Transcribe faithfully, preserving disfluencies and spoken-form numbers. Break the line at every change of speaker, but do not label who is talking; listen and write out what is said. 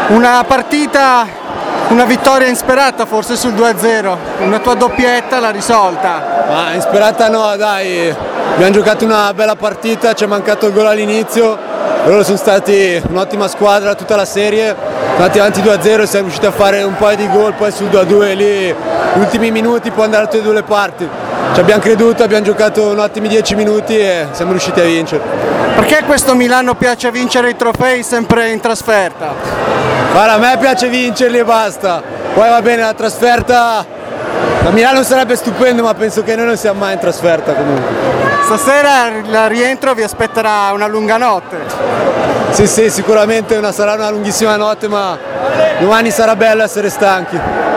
Una partita, una vittoria insperata forse sul due a zero, una tua doppietta l'ha risolta.
Ma insperata no, dai, abbiamo giocato una bella partita, ci è mancato il gol all'inizio, loro sono stati un'ottima squadra tutta la serie, siamo andati avanti due a zero e siamo riusciti a fare un paio di gol, poi sul due a due lì, ultimi minuti può andare a tutte e due le parti. Ci abbiamo creduto, abbiamo giocato un ottimi dieci minuti e siamo riusciti a vincere.
Perché questo Milano piace vincere i trofei sempre in trasferta?
Guarda, a me piace vincerli e basta, poi va bene la trasferta, a Milano sarebbe stupendo ma penso che noi non siamo mai in trasferta comunque.
Stasera al rientro vi aspetterà una lunga notte.
Sì sì, sicuramente una, sarà una lunghissima notte ma domani sarà bello essere stanchi.